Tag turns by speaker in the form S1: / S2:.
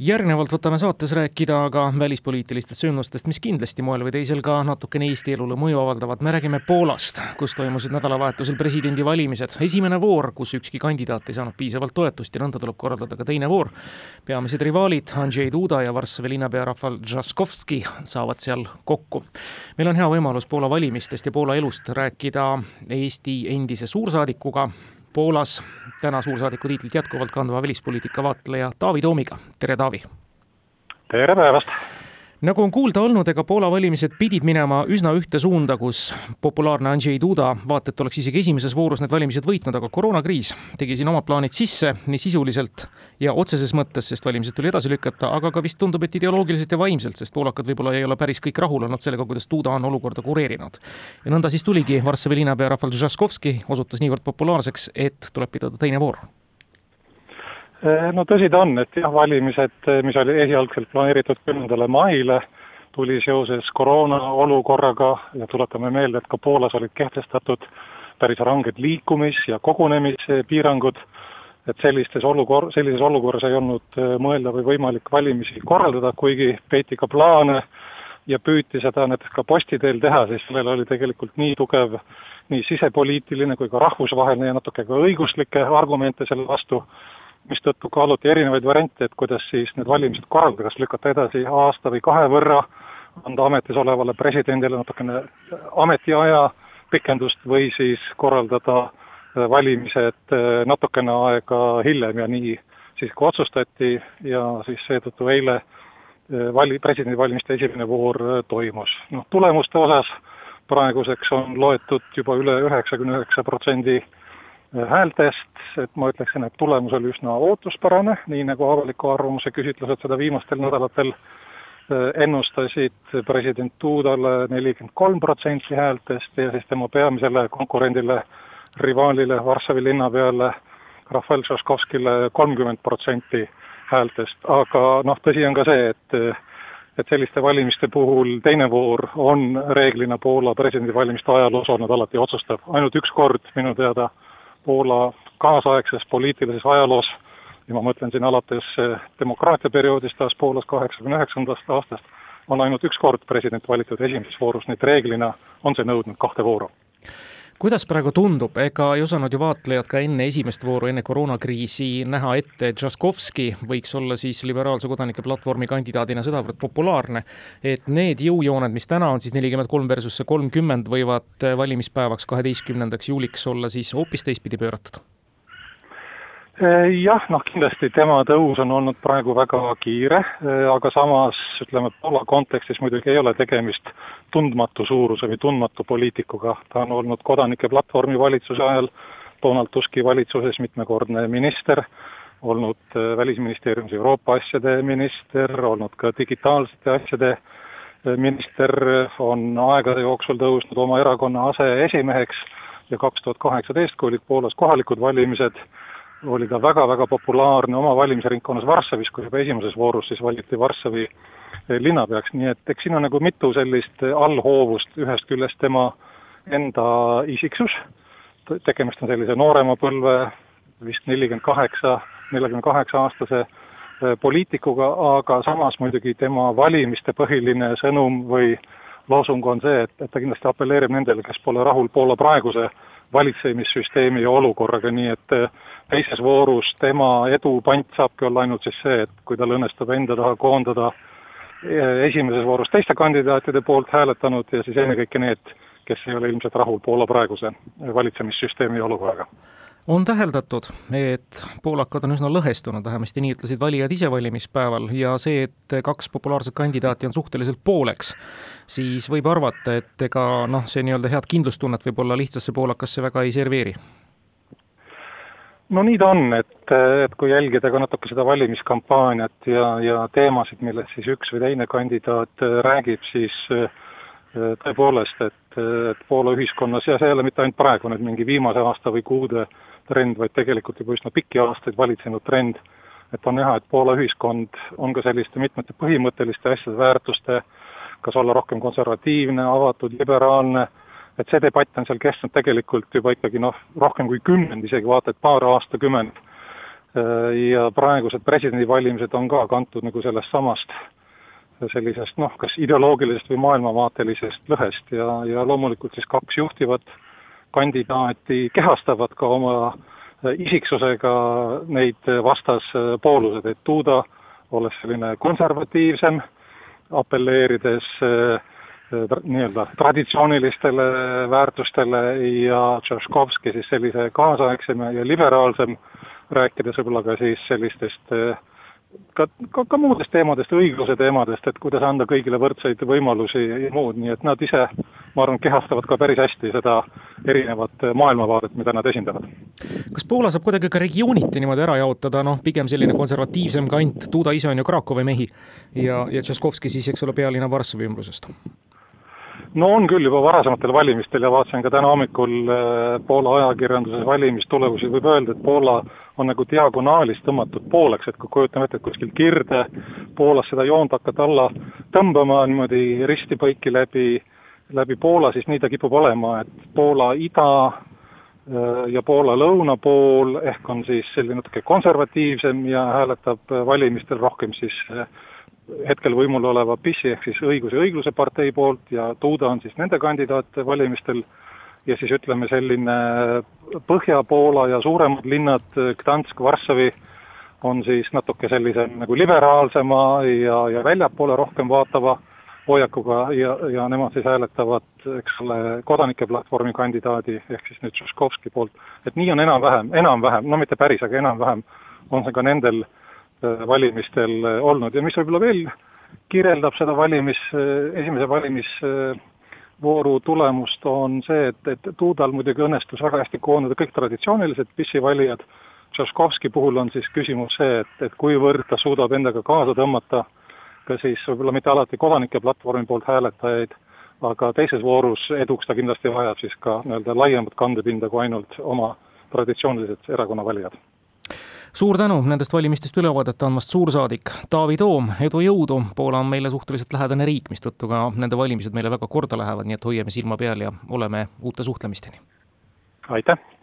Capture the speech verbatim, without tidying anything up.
S1: Järgnevalt võtame saates rääkida aga välispoliitilistest sündmustest, mis kindlasti moel või teisel ka natukene Eesti elule mõju avaldavad. Me räägime Poolast, kus toimusid nädalavahetusel presidendi valimised. Esimene voor, kus ükski kandidaat ei saanud piisavalt toetust ja nõnda tuleb korraldada ka teine voor. Peamised rivaalid Andrzej Duda ja Varssavi linnapea Rafał Trzaskowski saavad seal kokku. Meil on hea võimalus Poola valimistest ja Poola elust rääkida Eesti endise suursaadikuga Poolas, täna suursaadiku tiitlit jätkuvalt kandva välispoliitika vaatleja Taavi Toomiga. Tere, Taavi!
S2: Tere päevast!
S1: Nagu on kuulda olnud, ega Poola valimised pidid minema üsna ühte suunda, kus populaarne Andrzej Duda vaat, et oleks isegi esimeses voorus need valimised võitnud, aga koroonakriis tegi siin omad plaanid sisse nii sisuliselt ja otseses mõttes, sest valimised tuli edasi lükata, aga ka vist tundub, et ideoloogiliselt ja vaimselt, sest poolakad võib-olla ei ole päris kõik rahul olnud sellega, kuidas Duda on olukorda kureerinud. Ja nõnda siis tuligi Varssavi linnapea Rafał Trzaskowski osutus niivõrd populaarseks, et tuleb pidada teine voor.
S2: No tõsi ta on, et jah, valimised, mis oli esialgselt planeeritud kümnendale maile, tuli seoses koroona olukorraga ja tuletame meelde, et ka Poolas olid kehtestatud päris ranged liikumis- ja kogunemispiirangud, et sellistes olukor- sellises olukorras ei olnud mõelda või võimalik valimisi korraldada, kuigi peeti ka plaane ja püüti seda näiteks ka postiteel teha, siis sellel oli tegelikult nii tugev nii sisepoliitiline kui ka rahvusvaheline ja natuke ka õiguslikke argumente selle vastu, mistõttu kaaluti erinevaid variante, et kuidas siis need valimised korraldada, kas lükata edasi aasta või kahe võrra, anda ametis olevale presidendile natukene ametiaja pikendust või siis korraldada valimised natukene aega hiljem ja nii siis ka otsustati ja siis seetõttu eile vali, presidendi valimiste esimene voor toimus. No, tulemuste osas praeguseks on loetud juba üle üheksakümne üheksa protsendi häältest, et ma ütleksin, et tulemus oli üsna ootuspärane, nii nagu avaliku arvamuse küsitlused seda viimastel nädalatel ennustasid president Dudale nelikümmend kolm protsenti häältest ja siis tema peamisele konkurendile, rivaalile Varssavi linnapeale Rafał Trzaskowskile kolmkümmend protsenti häältest. Aga noh, tõsi on ka see, et, et selliste valimiste puhul teine voor on reeglina Poola presidendi valimiste ajaloos olnud alati otsustav. Ainult üks kord minu teada Poola kaasaegses poliitilises ajaloos, ja ma mõtlen siin alates demokraatia perioodist taas Poolas kaheksakümne üheksandast aastast, on ainult üks kord president valitud esimeses voorus, nii et reeglina on see nõudnud kahte vooru.
S1: Kuidas praegu tundub, ega ei osanud ju vaatlejad ka enne esimest vooru, enne koroonakriisi näha ette, et Trzaskowski võiks olla siis liberaalse kodanike platvormi kandidaadina sedavõrd populaarne, et need jõujooned, mis täna on siis nelikümmend kolm versus kolmkümmend, võivad valimispäevaks kaheteistkümnendaks juuliks olla siis hoopis teistpidi pööratud?
S2: Jah, noh kindlasti tema tõus on olnud praegu väga kiire, aga samas ütleme, Poola kontekstis muidugi ei ole tegemist tundmatu suuruse või tundmatu poliitikuga. Ta on olnud kodanike platvormi valitsuse ajal, Donald Tuski valitsuses mitmekordne minister, olnud välisministeeriumis Euroopa asjade minister, olnud ka digitaalsete asjade minister, on aegade jooksul tõusnud oma erakonna aseesimeheks ja kaks tuhat kaheksateist, kui olid Poolas kohalikud valimised, oli ta väga-väga populaarne oma valimisringkonnas Varssavis, kui juba esimeses voorus siis valiti Varssavi linnapeaks, nii et eks siin on nagu mitu sellist allhoovust, ühest küljest tema enda isiksus, tegemist on sellise noorema põlve, vist nelikümmend kaheksa, neljakümne kaheksa aastase poliitikuga, aga samas muidugi tema valimiste põhiline sõnum või loosung on see, et, et ta kindlasti appelleerib nendele, kes pole rahul Poola praeguse valitsemissüsteemi ja olukorraga, nii et teises voorus tema edu pant saabki olla ainult siis see, et kui tal õnnestub enda taha koondada esimeses voorus teiste kandidaatide poolt hääletanud ja siis ennekõike need, kes ei ole ilmselt rahul Poola praeguse valitsemissüsteemi olukorraga.
S1: On täheldatud, et poolakad on üsna lõhestunud, vähemasti nii ütlesid valijad ise valimispäeval ja see, et kaks populaarset kandidaati on suhteliselt pooleks, siis võib arvata, et ega noh, see nii-öelda head kindlustunnet võib-olla lihtsasse poolakasse väga ei serveeri.
S2: No nii ta on, et, et kui jälgida ka natuke seda valimiskampaaniat ja, ja teemasid, millest siis üks või teine kandidaat räägib, siis tõepoolest, et, et Poola ühiskonnas, ja see ei ole mitte ainult praegu, nüüd mingi viimase aasta või kuude trend, vaid tegelikult juba üsna pikki aastaid valitsenud trend, et on näha, et Poola ühiskond on ka selliste mitmete põhimõtteliste asjade väärtuste, kas olla rohkem konservatiivne, avatud, liberaalne, et see debatt on seal kestnud tegelikult juba ikkagi noh, rohkem kui kümnend, isegi vaata, et paar aastakümmend. ja praegused presidendivalimised on ka kantud nagu sellest samast sellisest noh, kas ideoloogilisest või maailmavaatelisest lõhest ja, ja loomulikult siis kaks juhtivat kandidaati kehastavad ka oma isiksusega neid vastaspoolused, et Duda olles selline konservatiivsem, apelleerides nii-öelda traditsioonilistele väärtustele ja Tšaškovski siis sellise kaasaegsem ja liberaalsem, rääkides võib-olla ka siis sellistest ka, ka, ka muudest teemadest, õigluse teemadest, et kuidas anda kõigile võrdseid võimalusi ja muud, nii et nad ise, ma arvan, kehastavad ka päris hästi seda erinevat maailmavaadet, mida nad esindavad.
S1: Kas Poola saab kuidagi ka regiooniti niimoodi ära jaotada, noh, pigem selline konservatiivsem kant, Duda ise on ju Krakowi mehi ja, ja Tšaškovski siis, eks ole, pealinna Varssavi ümbrusest?
S2: No on küll juba varasematel valimistel ja vaatasin ka täna hommikul Poola ajakirjanduses valimistulemusi, võib öelda, et Poola on nagu diagonaalis tõmmatud pooleks, et kui kujutame ette, et kuskil kirde Poolas seda joont hakkad alla tõmbama niimoodi ristipõiki läbi, läbi Poola, siis nii ta kipub olema, et Poola ida ja Poola lõunapool ehk on siis selline natuke konservatiivsem ja hääletab valimistel rohkem siis hetkel võimul oleva PiS-i ehk siis õiguse ja õigluse partei poolt ja Duda on siis nende kandidaat valimistel ja siis ütleme selline Põhja-Poola ja suuremad linnad, Gdansk, Varssavi on siis natuke sellise nagu liberaalsema ja, ja väljapoole rohkem vaatava hoiakuga ja, ja nemad siis hääletavad, eks ole, kodanike platvormi kandidaadi ehk siis nüüd Tšaškovski poolt, et nii on enam-vähem, enam-vähem, no mitte päris, aga enam-vähem on see ka nendel valimistel olnud ja mis võib-olla veel kirjeldab seda valimis, esimese valimisvooru tulemust on see, et, et Dudal muidugi õnnestus väga hästi koondada kõik traditsioonilised PiS-i valijad. Tšaškovski puhul on siis küsimus see, et, et kuivõrd ta suudab endaga kaasa tõmmata ka siis võib-olla mitte alati kodanike platvormi poolt hääletajaid, aga teises voorus eduks ta kindlasti vajab siis ka nii-öelda laiemat kandepinda kui ainult oma traditsioonilised erakonna valijad.
S1: Suur tänu nendest valimistest ülevaadet andmast suursaadik Taavi Toom, edu jõudu. Poola on meile suhteliselt lähedane riik, mis tõttu ka nende valimised meile väga korda lähevad, nii et hoiame silma peal ja oleme uute suhtlemisteni.
S2: Aitäh!